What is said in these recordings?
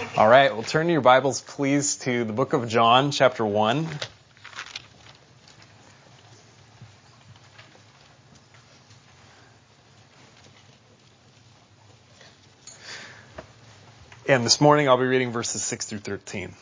All right, well, turn your Bibles, please, to the book of John, chapter 1. And this morning I'll be reading verses 6 through 13.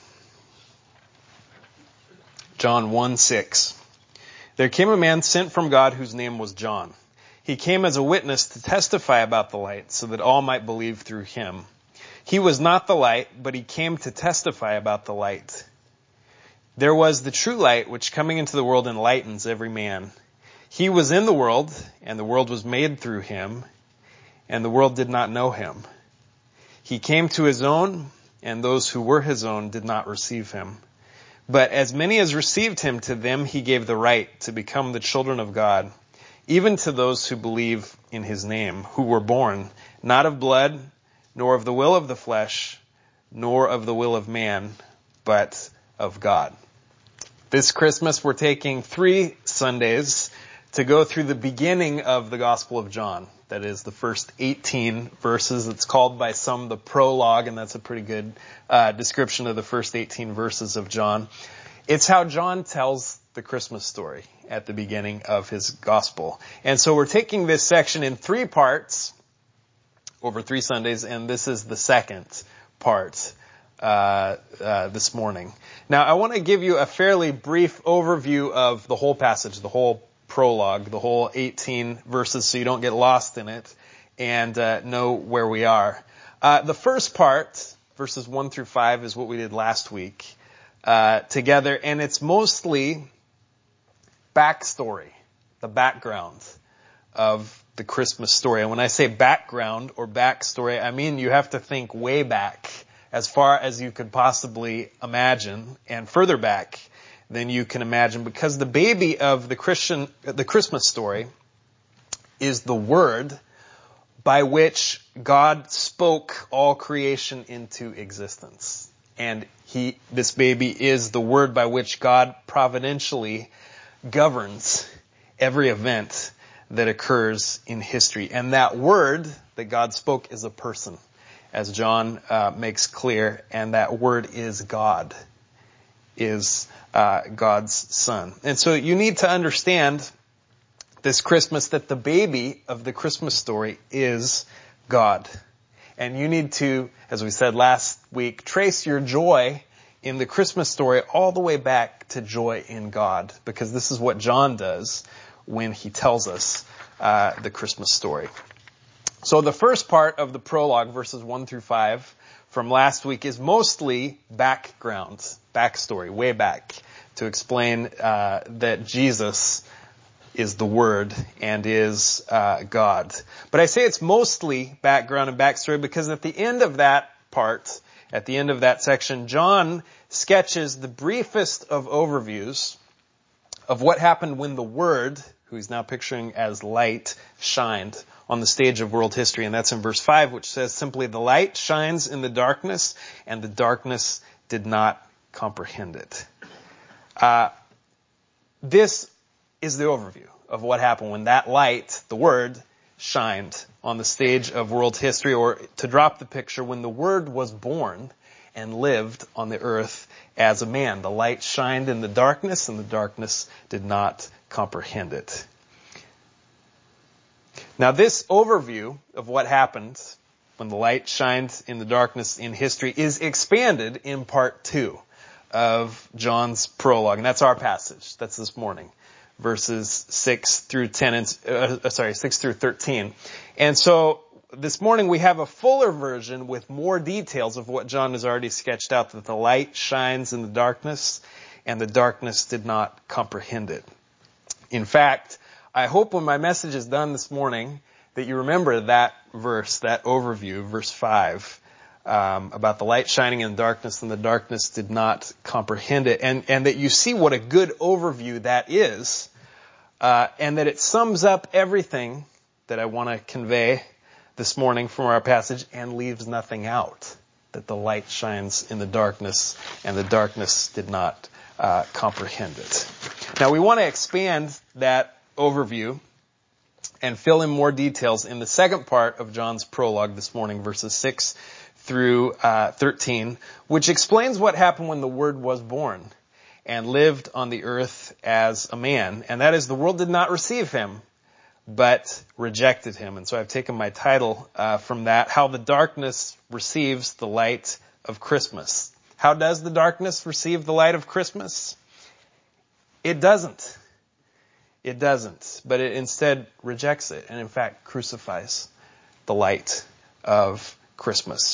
John 1:6. There came a man sent from God whose name was John. He came as a witness to testify about the light, so that all might believe through him. He was not the light, but he came to testify about the light. There was the true light, which coming into the world enlightens every man. He was in the world, and the world was made through him, and the world did not know him. He came to his own, and those who were his own did not receive him. But as many as received him, to them he gave the right to become the children of God, even to those who believe in his name, who were born not of blood, nor of the will of the flesh, nor of the will of man, but of God. This Christmas we're taking 3 Sundays to go through the beginning of the Gospel of John. That is the first 18 verses. It's called by some the prologue, and that's a pretty good description of the first 18 verses of John. It's how John tells the Christmas story at the beginning of his Gospel. And so we're taking this section in 3 parts over 3 Sundays, and this is the second part this morning. Now, I want to give you a fairly brief overview of the whole passage, the whole prologue, the whole 18 verses, so you don't get lost in it and know where we are. The first part, verses 1 through 5, is what we did last week together, and it's mostly backstory, the background of the Christmas story. And when I say background or backstory, I mean you have to think way back, as far as you could possibly imagine, and further back than you can imagine, because the baby of the Christmas story is the word by which God spoke all creation into existence. And this baby is the word by which God providentially governs every event that occurs in history. And that word that God spoke is a person, as John makes clear, and that word is God, is God's Son. And so you need to understand this Christmas that the baby of the Christmas story is God. And you need to, as we said last week, trace your joy in the Christmas story all the way back to joy in God, because this is what John does when he tells us the Christmas story. So the first part of the prologue, verses 1 through 5, from last week is mostly background, backstory, way back, to explain that Jesus is the Word and is God. But I say it's mostly background and backstory because at the end of that part, at the end of that section, John sketches the briefest of overviews of what happened when the Word, who he's now picturing as light, shined on the stage of world history. And that's in verse 5, which says simply, the light shines in the darkness, and the darkness did not comprehend it. This is the overview of what happened when that light, the Word, shined on the stage of world history, or to drop the picture, when the Word was born and lived on the earth as a man. The light shined in the darkness, and the darkness did not comprehend it. Now, this overview of what happened when the light shined in the darkness in history is expanded in part 2 of John's prologue, and that's our passage. That's this morning, verses 6 through 6 through 13. And so this morning we have a fuller version with more details of what John has already sketched out, that the light shines in the darkness, and the darkness did not comprehend it. In fact, I hope when my message is done this morning that you remember that verse, that overview, verse 5, about the light shining in the darkness, and the darkness did not comprehend it, and that you see what a good overview that is, and that it sums up everything that I want to convey this morning from our passage and leaves nothing out, that the light shines in the darkness, and the darkness did not comprehend it. Now, we want to expand that overview and fill in more details in the second part of John's prologue this morning, verses 6 through 13, which explains what happened when the Word was born and lived on the earth as a man. And that is, the world did not receive him, but rejected him. And so I've taken my title from that, How the Darkness Receives the Light of Christmas. How does the darkness receive the light of Christmas? It doesn't. It doesn't. But it instead rejects it and in fact crucifies the light of Christmas.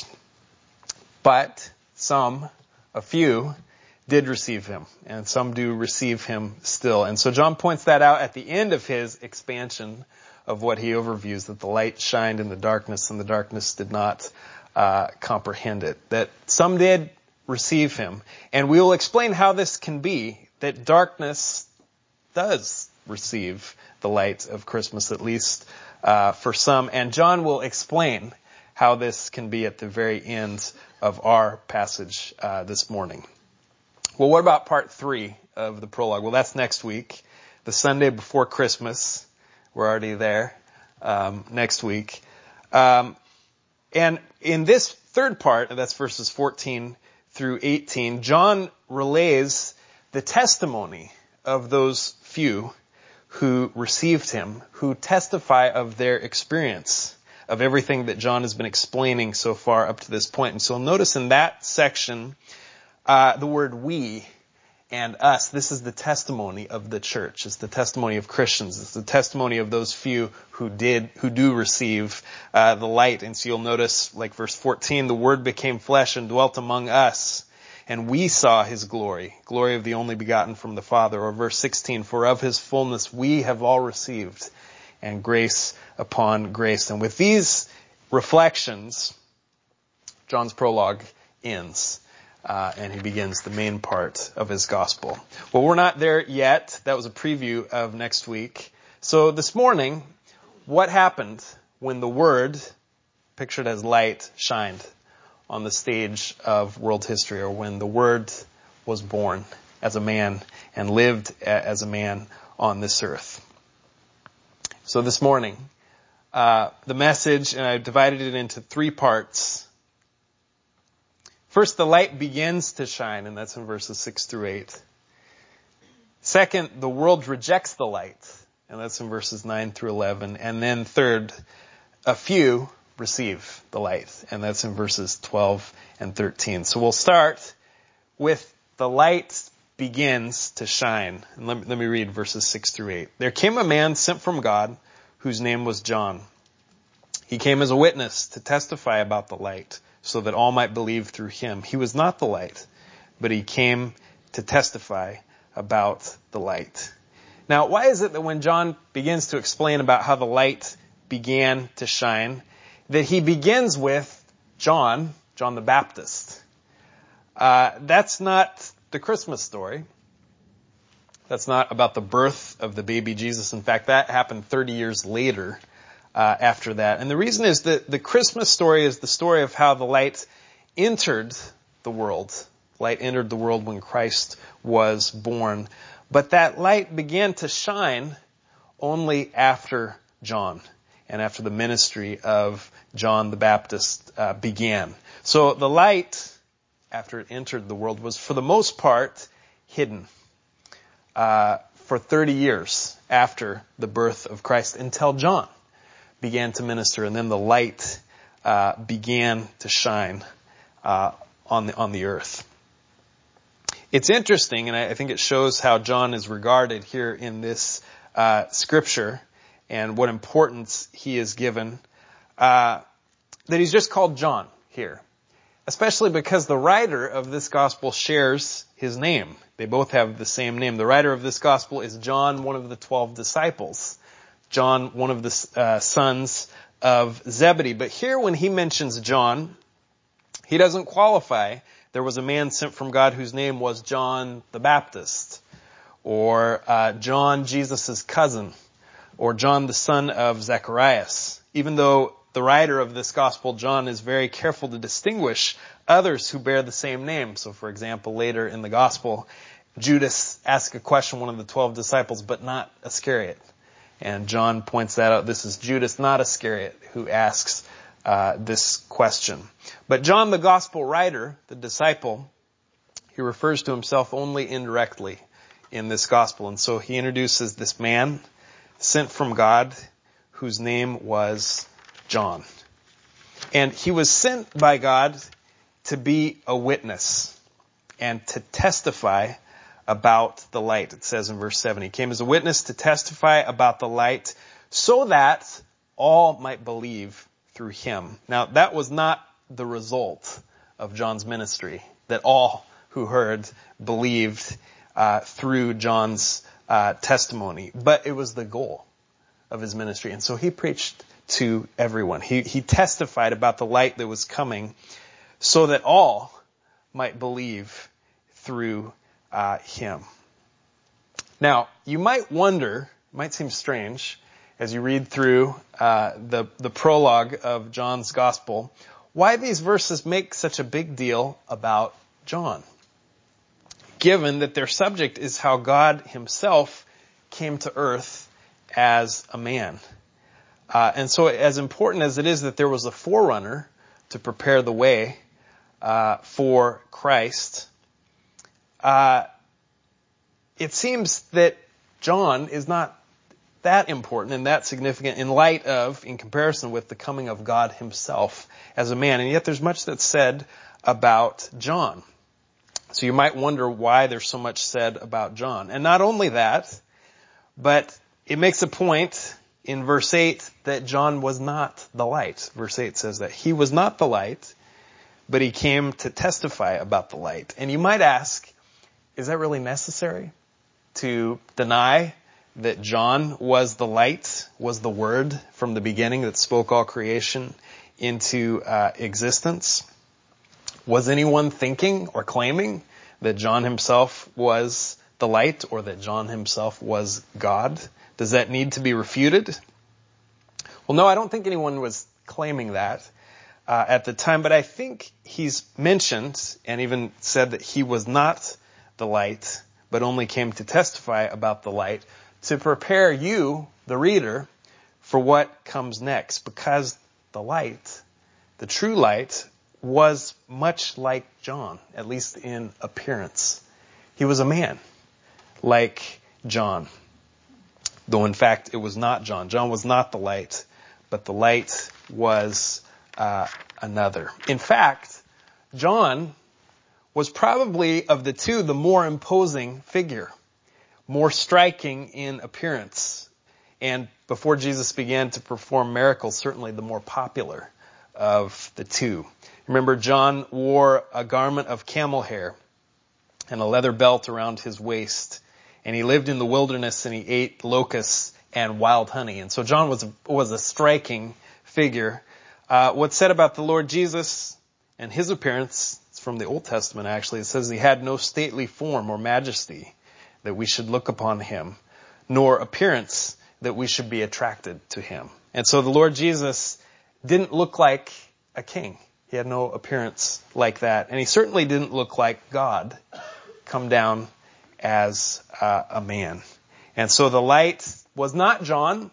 But a few, did receive him, and some do receive him still. And so John points that out at the end of his expansion of what he overviews, that the light shined in the darkness and the darkness did not comprehend it. That some did receive him. And we will explain how this can be, that darkness does receive the light of Christmas, at least for some. And John will explain how this can be at the very end of our passage this morning. Well, what about part 3 of the prologue? Well, that's next week, the Sunday before Christmas. We're already there next week. And in this third part, that's verses 14 through 18, John relays the testimony of those few who received him, who testify of their experience of everything that John has been explaining so far up to this point. And so notice in that section, the word we and us. This is the testimony of the church. It's the testimony of Christians. It's the testimony of those few who do receive the light. And so you'll notice, like verse 14, the Word became flesh and dwelt among us, and we saw his glory of the only begotten from the Father. Or verse 16, for of his fullness we have all received, and grace upon grace. And with these reflections, John's prologue ends. And he begins the main part of his gospel. Well, we're not there yet. That was a preview of next week. So this morning, what happened when the Word, pictured as light, shined on the stage of world history, or when the Word was born as a man and lived as a man on this earth? So this morning, the message, and I divided it into 3 parts. First, the light begins to shine, and that's in verses 6 through 8. Second, the world rejects the light, and that's in verses 9 through 11. And then third, a few receive the light, and that's in verses 12 and 13. So we'll start with the light begins to shine. And let me read verses 6 through 8. There came a man sent from God whose name was John. He came as a witness to testify about the light, so that all might believe through him. He was not the light, but he came to testify about the light. Now, why is it that when John begins to explain about how the light began to shine, that he begins with John the Baptist? That's not the Christmas story. That's not about the birth of the baby Jesus. In fact, that happened 30 years later. After that. And the reason is that the Christmas story is the story of how the light entered the world. Light entered the world when Christ was born. But that light began to shine only after John and after the ministry of John the Baptist began. So the light, after it entered the world, was for the most part hidden for 30 years after the birth of Christ, until John began to minister, and then the light began to shine on the earth. It's interesting, and I think it shows how John is regarded here in this scripture and what importance he is given, that he's just called John here, especially because the writer of this gospel shares his name. They both have the same name. The writer of this gospel is John, one of the 12 disciples. John, one of the sons of Zebedee. But here when he mentions John, he doesn't qualify. There was a man sent from God whose name was John the Baptist, or John, Jesus' cousin, or John the son of Zacharias. Even though the writer of this gospel, John, is very careful to distinguish others who bear the same name. So for example, later in the gospel, Judas asks a question, one of the 12 disciples, but not Iscariot. And John points that out. This is Judas, not Iscariot, who asks this question. But John, the gospel writer, the disciple, he refers to himself only indirectly in this gospel. And so he introduces this man sent from God whose name was John. And he was sent by God to be a witness and to testify about the light. It says in verse 7, he came as a witness to testify about the light so that all might believe through him. Now, that was not the result of John's ministry, that all who heard believed through John's testimony, but it was the goal of his ministry. And so he preached to everyone. He testified about the light that was coming so that all might believe through him. Now, you might wonder, it might seem strange as you read through the prologue of John's gospel, why these verses make such a big deal about John, given that their subject is how God himself came to earth as a man. And so as important as it is that there was a forerunner to prepare the way for Christ, it seems that John is not that important and that significant in comparison with the coming of God himself as a man. And yet there's much that's said about John. So you might wonder why there's so much said about John. And not only that, but it makes a point in verse 8 that John was not the light. Verse 8 says that he was not the light, but he came to testify about the light. And you might ask, is that really necessary to deny that John was the light, was the word from the beginning that spoke all creation into existence? Was anyone thinking or claiming that John himself was the light or that John himself was God? Does that need to be refuted? Well, no, I don't think anyone was claiming that at the time, but I think he's mentioned and even said that he was not the light, but only came to testify about the light to prepare you, the reader, for what comes next. Because the light, the true light, was much like John, at least in appearance. He was a man like John. Though in fact it was not John. John was not the light, but the light was another. In fact, John was probably of the two the more imposing figure, more striking in appearance. And before Jesus began to perform miracles, certainly the more popular of the two. Remember, John wore a garment of camel hair and a leather belt around his waist. And he lived in the wilderness and he ate locusts and wild honey. And so John was a striking figure. What's said about the Lord Jesus and his appearance, it's from the Old Testament actually, it says he had no stately form or majesty that we should look upon him, nor appearance that we should be attracted to him. And so the Lord Jesus didn't look like a king. He had no appearance like that. And he certainly didn't look like God come down as a man. And so the light was not John,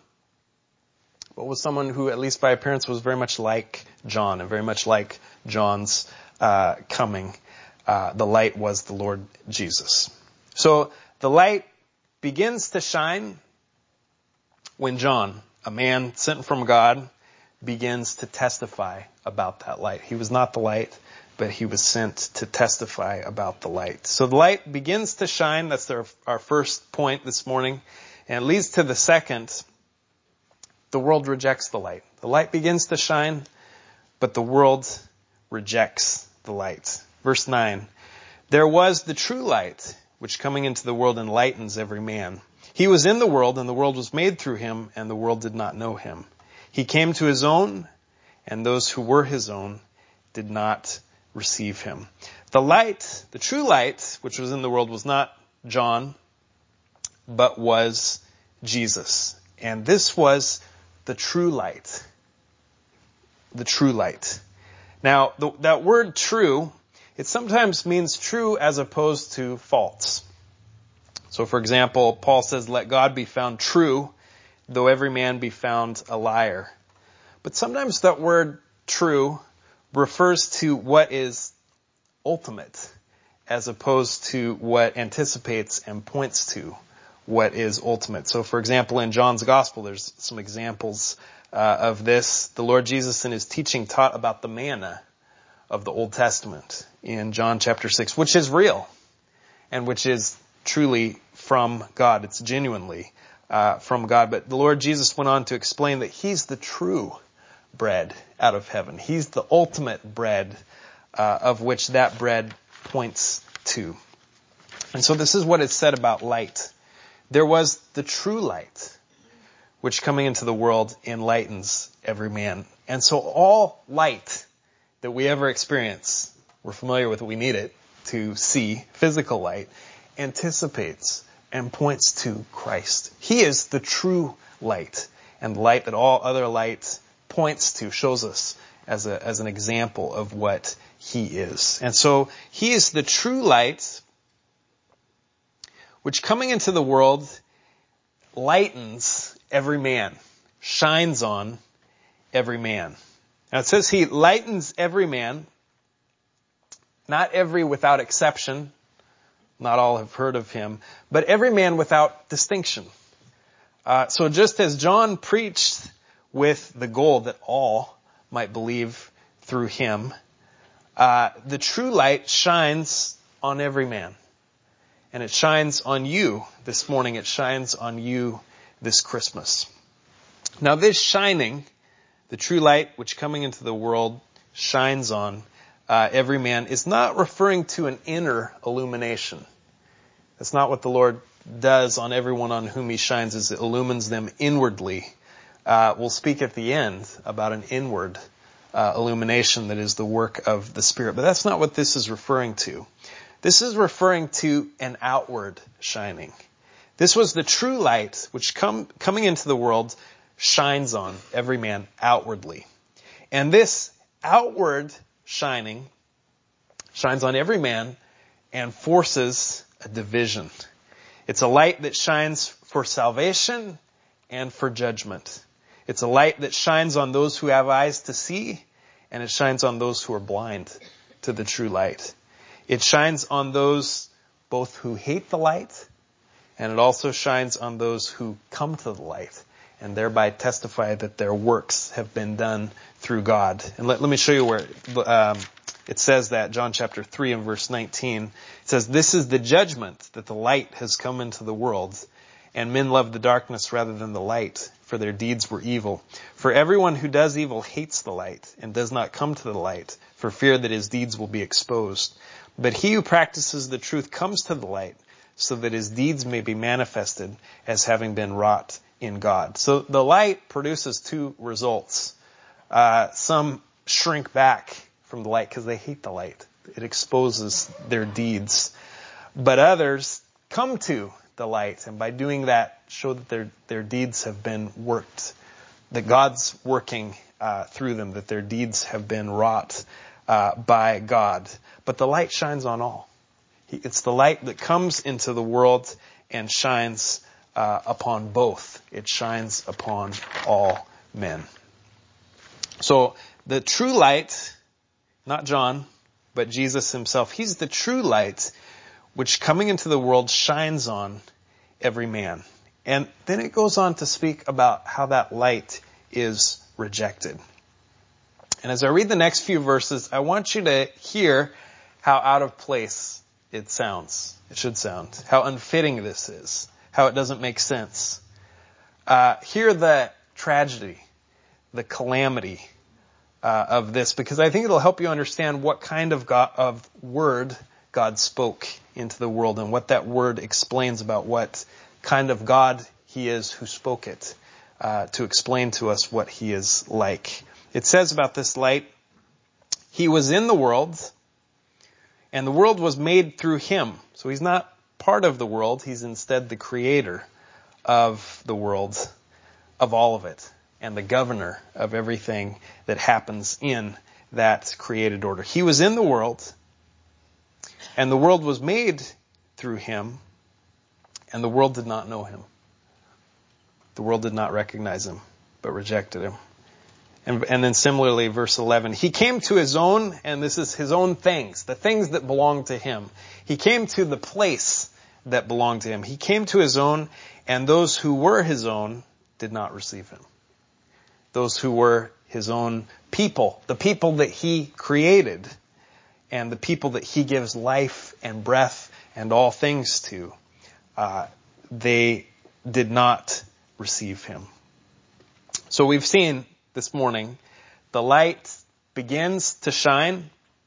but was someone who, at least by appearance, was very much like John and very much like John's coming. The light was the Lord Jesus. So the light begins to shine when John, a man sent from God, begins to testify about that light. He was not the light, but he was sent to testify about the light. So the light begins to shine. That's our first point this morning. And it leads to the second. The world rejects the light. The light begins to shine, but the world rejects the light. Verse 9. There was the true light, which coming into the world enlightens every man. He was in the world, and the world was made through him, and the world did not know him. He came to his own, and those who were his own did not receive him. The light, the true light, which was in the world, was not John, but was Jesus. And this was the true light. The true light. Now, that word true, it sometimes means true as opposed to false. So, for example, Paul says, let God be found true, though every man be found a liar. But sometimes that word true refers to what is ultimate as opposed to what anticipates and points to what is ultimate. So for example, in John's Gospel, there's some examples of this. The Lord Jesus in his teaching taught about the manna of the Old Testament in John chapter 6, which is real and which is truly from God. It's genuinely from God. But the Lord Jesus went on to explain that he's the true bread out of heaven. He's the ultimate bread of which that bread points to. And so this is what is said about light. There was the true light, which coming into the world enlightens every man. And so all light that we ever experience, we're familiar with it, we need it to see, physical light, anticipates and points to Christ. He is the true light, and the light that all other light points to, shows us as an example of what he is. And so he is the true light, which coming into the world lightens every man, shines on every man. Now it says he lightens every man, not every without exception, not all have heard of him, but every man without distinction. So just as John preached with the goal that all might believe through him, the true light shines on every man. And it shines on you this morning. It shines on you this Christmas. Now this shining, the true light which coming into the world shines on every man, is not referring to an inner illumination. That's not what the Lord does on everyone on whom he shines, is it illumines them inwardly. We'll speak at the end about an inward illumination that is the work of the Spirit. But that's not what this is referring to. This is referring to an outward shining. This was the true light which coming into the world shines on every man outwardly. And this outward shining shines on every man and forces a division. It's a light that shines for salvation and for judgment. It's a light that shines on those who have eyes to see, and it shines on those who are blind to the true light. It shines on those both who hate the light, and it also shines on those who come to the light and thereby testify that their works have been done through God. And let me show you where it says that, John chapter 3 and verse 19. It says, "This is the judgment, that the light has come into the world, and men love the darkness rather than the light, for their deeds were evil. For everyone who does evil hates the light, and does not come to the light, for fear that his deeds will be exposed. But he who practices the truth comes to the light, so that his deeds may be manifested as having been wrought in God." So the light produces two results. Some shrink back from the light because they hate the light. It exposes their deeds. But others come to the light, and by doing that show that their deeds have been worked, that God's working through them, that their deeds have been wrought by God. But the light shines on all. It's the light that comes into the world and shines upon both. It shines upon all men. So the true light, not John, but Jesus himself, he's the true light which coming into the world shines on every man. And then it goes on to speak about how that light is rejected. And as I read the next few verses, I want you to hear how out of place it sounds. It should sound. How unfitting this is. How it doesn't make sense. Hear the tragedy, the calamity of this, because I think it'll help you understand what kind of word God spoke into the world, and what that word explains about what kind of God he is who spoke it, to explain to us what he is like. It says about this light, he was in the world, and the world was made through him. So he's not part of the world. He's instead the creator of the world, of all of it, and the governor of everything that happens in that created order. He was in the world, and the world was made through him, and the world did not know him. The world did not recognize him, but rejected him. And then similarly, verse 11, he came to his own, and this is his own things, the things that belong to him. He came to the place that belonged to him. He came to his own, and those who were his own did not receive him. Those who were his own people, the people that he created, and the people that he gives life and breath and all things to, they did not receive him. So we've seen this morning, the light begins to shine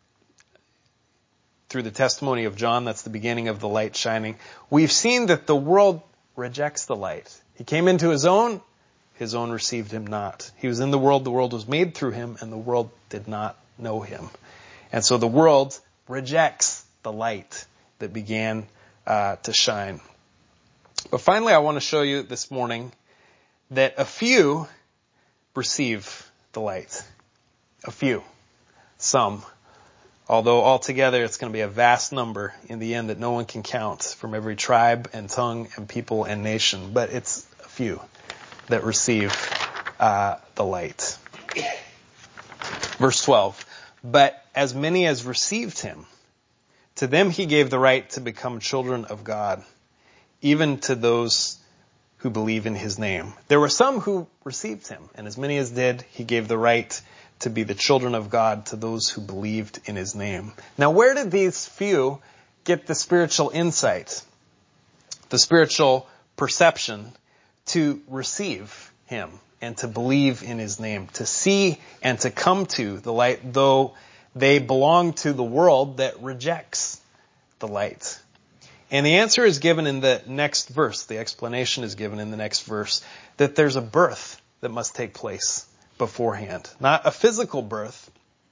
through the testimony of John. That's the beginning of the light shining. We've seen that the world rejects the light. He came into his own received him not. He was in the world was made through him, and the world did not know him. And so the world rejects the light that began to shine. But finally, I want to show you this morning that a few receive the light. A few. Some. Although altogether it's going to be a vast number in the end that no one can count from every tribe and tongue and people and nation. But it's a few that receive the light. Verse 12. But as many as received him, to them he gave the right to become children of God, even to those who believe in his name. There were some who received him, and as many as did, he gave the right to be the children of God to those who believed in his name. Now, where did these few get the spiritual insight, the spiritual perception to receive him and to believe in his name, to see and to come to the light, though they belong to the world that rejects the light? And the answer is given in the next verse. The explanation is given in the next verse, that there's a birth that must take place beforehand. Not a physical birth,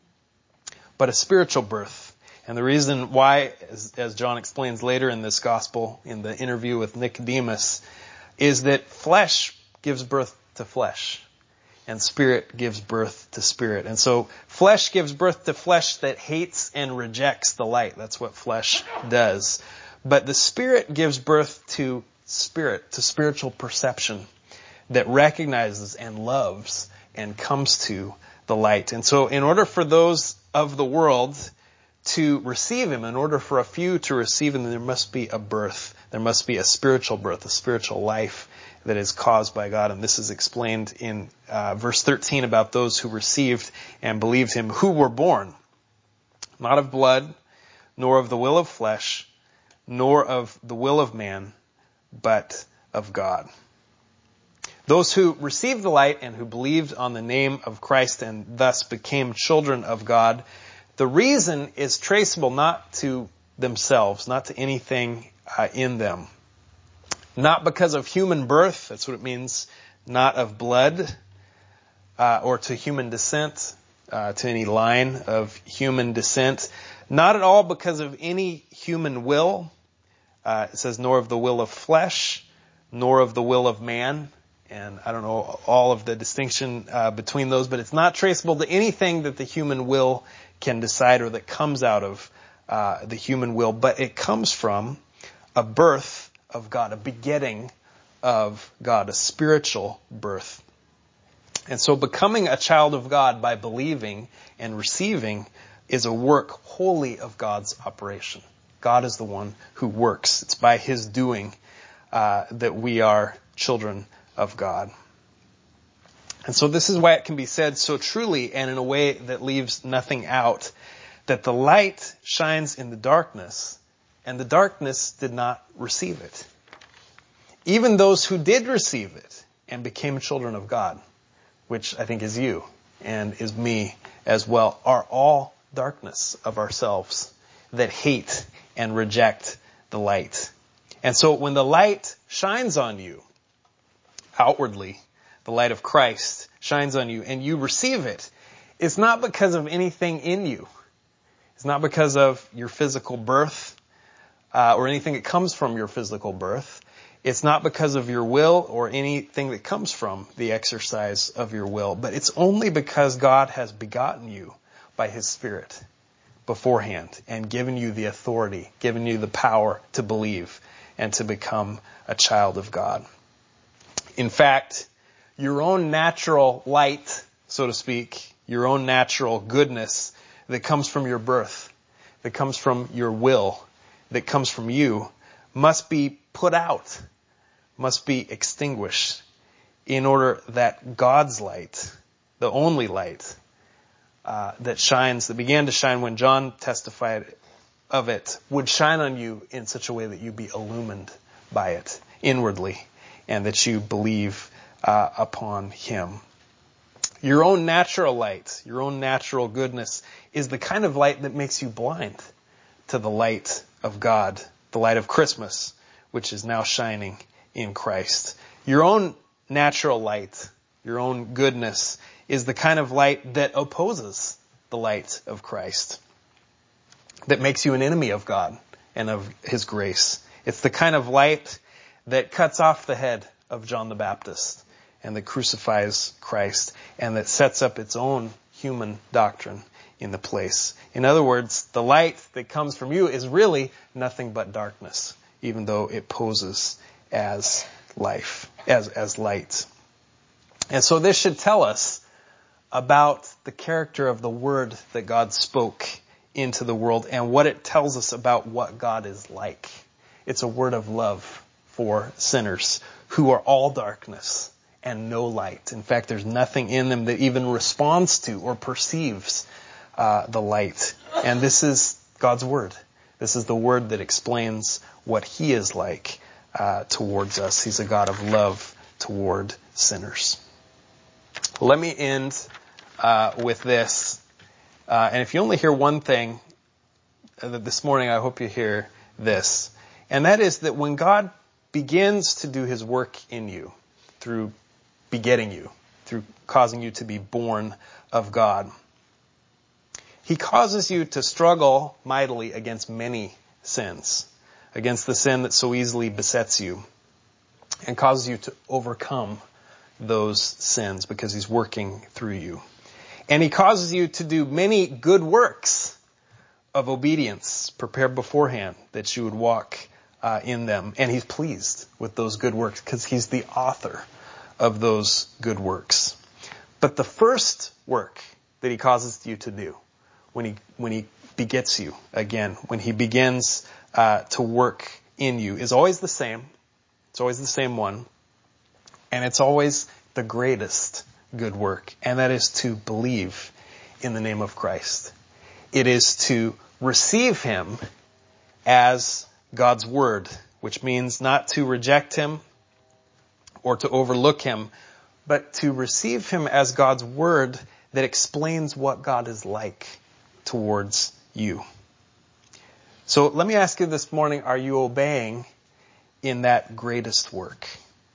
but a spiritual birth. And the reason why, as John explains later in this gospel, in the interview with Nicodemus, is that flesh gives birth to flesh, and spirit gives birth to spirit. And so flesh gives birth to flesh that hates and rejects the light. That's what flesh does. But the Spirit gives birth to spirit, to spiritual perception that recognizes and loves and comes to the light. And so in order for those of the world to receive him, in order for a few to receive him, there must be a birth. There must be a spiritual birth, a spiritual life that is caused by God. And this is explained in verse 13 about those who received and believed him, who were born, not of blood, nor of the will of flesh, nor of the will of man, but of God. Those who received the light and who believed on the name of Christ and thus became children of God, the reason is traceable not to themselves, not to anything in them. Not because of human birth, that's what it means, not of blood or to human descent, to any line of human descent. Not at all because of any human will. It says, nor of the will of flesh, nor of the will of man. And I don't know all of the distinction between those, but it's not traceable to anything that the human will can decide or that comes out of the human will. But it comes from a birth of God, a begetting of God, a spiritual birth. And so becoming a child of God by believing and receiving is a work wholly of God's operation. God is the one who works. It's by his doing that we are children of God. And so this is why it can be said so truly and in a way that leaves nothing out, that the light shines in the darkness, and the darkness did not receive it. Even those who did receive it and became children of God, which I think is you and is me as well, are all darkness of ourselves that hate and reject the light. And so when the light shines on you, outwardly, the light of Christ shines on you and you receive it, it's not because of anything in you. It's not because of your physical birth or anything that comes from your physical birth. It's not because of your will or anything that comes from the exercise of your will, but it's only because God has begotten you by his Spirit beforehand and given you the authority, given you the power to believe and to become a child of God. In fact, your own natural light so to speak, your own natural goodness that comes from your birth, that comes from your will, that comes from you, must be put out, must be extinguished in order that God's light, the only light that began to shine when John testified of it, would shine on you in such a way that you be illumined by it inwardly and that you believe upon him. Your own natural light, your own natural goodness is the kind of light that makes you blind to the light of God, the light of Christmas, which is now shining in Christ. Your own natural light, your own goodness, is the kind of light that opposes the light of Christ, that makes you an enemy of God and of his grace. It's the kind of light that cuts off the head of John the Baptist and that crucifies Christ and that sets up its own human doctrine in the place. In other words, the light that comes from you is really nothing but darkness, even though it poses as life, as light. And so this should tell us about the character of the word that God spoke into the world and what it tells us about what God is like. It's a word of love for sinners who are all darkness and no light. In fact, there's nothing in them that even responds to or perceives the light. And this is God's word. This is the word that explains what he is like towards us. He's a God of love toward sinners. Let me end with this. And if you only hear one thing this morning, I hope you hear this. And that is that when God begins to do his work in you through begetting you, through causing you to be born of God, he causes you to struggle mightily against many sins, against the sin that so easily besets you, and causes you to overcome those sins because he's working through you. And he causes you to do many good works of obedience prepared beforehand that you would walk in them. And he's pleased with those good works because he's the author of those good works. But the first work that he causes you to do when he begets you again, when he begins to work in you, is always the same. It's always the same one. And it's always the greatest good work. And that is to believe in the name of Christ. It is to receive him as God's word, which means not to reject him or to overlook him, but to receive him as God's word that explains what God is like towards you. So let me ask you this morning, are you obeying in that greatest work?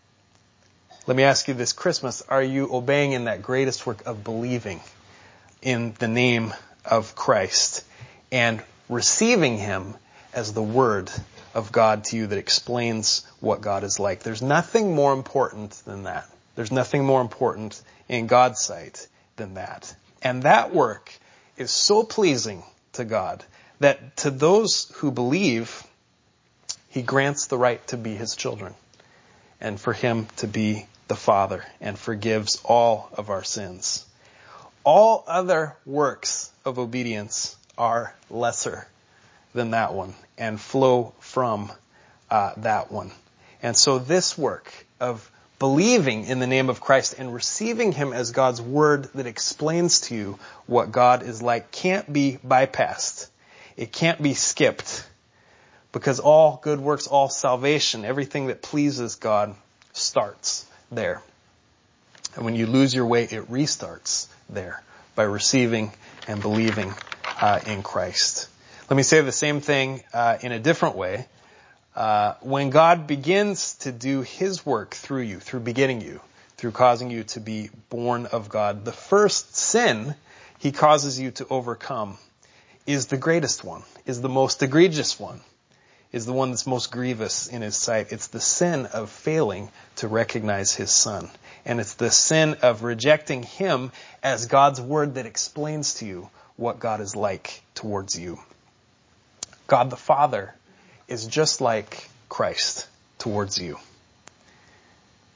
Let me ask you this Christmas, are you obeying in that greatest work of believing in the name of Christ and receiving him as the word of God to you that explains what God is like? There's nothing more important than that. There's nothing more important in God's sight than that. And that work is so pleasing to God that to those who believe, he grants the right to be his children and for him to be the Father and forgives all of our sins. All other works of obedience are lesser than that one and flow from that one. And so this work of believing in the name of Christ and receiving him as God's word that explains to you what God is like can't be bypassed. It can't be skipped, because all good works, all salvation, everything that pleases God starts there. And when you lose your way, it restarts there by receiving and believing in Christ. Let me say the same thing in a different way. When God begins to do his work through you, through begetting you, through causing you to be born of God, the first sin he causes you to overcome is the greatest one, is the most egregious one, is the one that's most grievous in his sight. It's the sin of failing to recognize his Son. And it's the sin of rejecting him as God's word that explains to you what God is like towards you. God the Father is just like Christ towards you.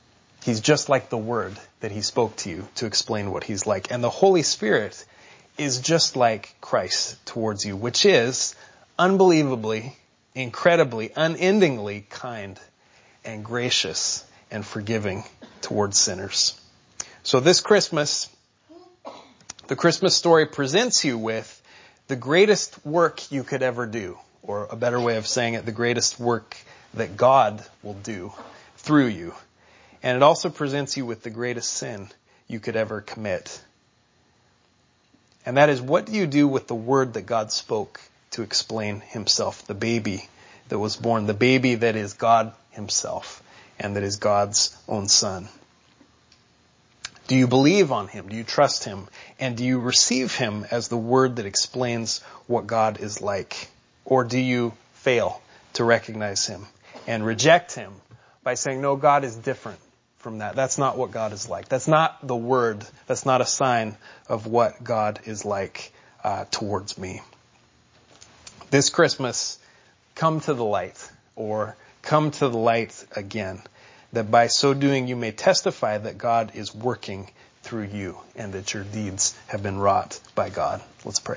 He's just like the Word that He spoke to you to explain what He's like. And the Holy Spirit is just like Christ towards you, which is unbelievably, incredibly, unendingly kind and gracious and forgiving towards sinners. So this Christmas, the Christmas story presents you with the greatest work you could ever do, or a better way of saying it, the greatest work that God will do through you. And it also presents you with the greatest sin you could ever commit. And that is, what do you do with the word that God spoke to explain Himself, the baby that was born, the baby that is God Himself and that is God's own Son? Do you believe on Him? Do you trust Him? And do you receive Him as the word that explains what God is like? Or do you fail to recognize Him and reject Him by saying, no, God is different from that. That's not what God is like. That's not the word. That's not a sign of what God is like towards me. This Christmas, come to the light, or come to the light again, that by so doing you may testify that God is working through you and that your deeds have been wrought by God. Let's pray.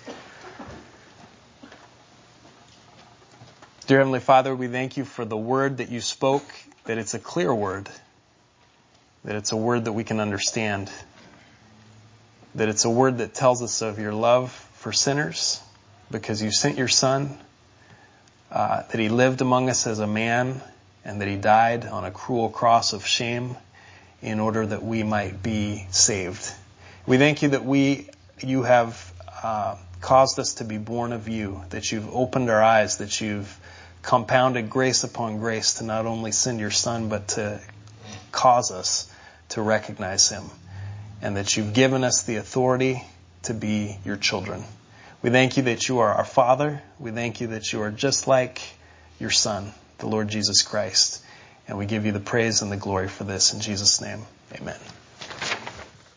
Dear Heavenly Father, we thank you for the word that you spoke, that it's a clear word, that it's a word that we can understand, that it's a word that tells us of your love for sinners because you sent your Son, that He lived among us as a man, and that He died on a cruel cross of shame in order that we might be saved. We thank you that you have caused us to be born of you, that you've opened our eyes, that you've compounded grace upon grace to not only send your Son, but to cause us to recognize Him, and that you've given us the authority to be your children. We thank you that you are our Father. We thank you that you are just like your Son, the Lord Jesus Christ. And we give you the praise and the glory for this in Jesus' name. Amen.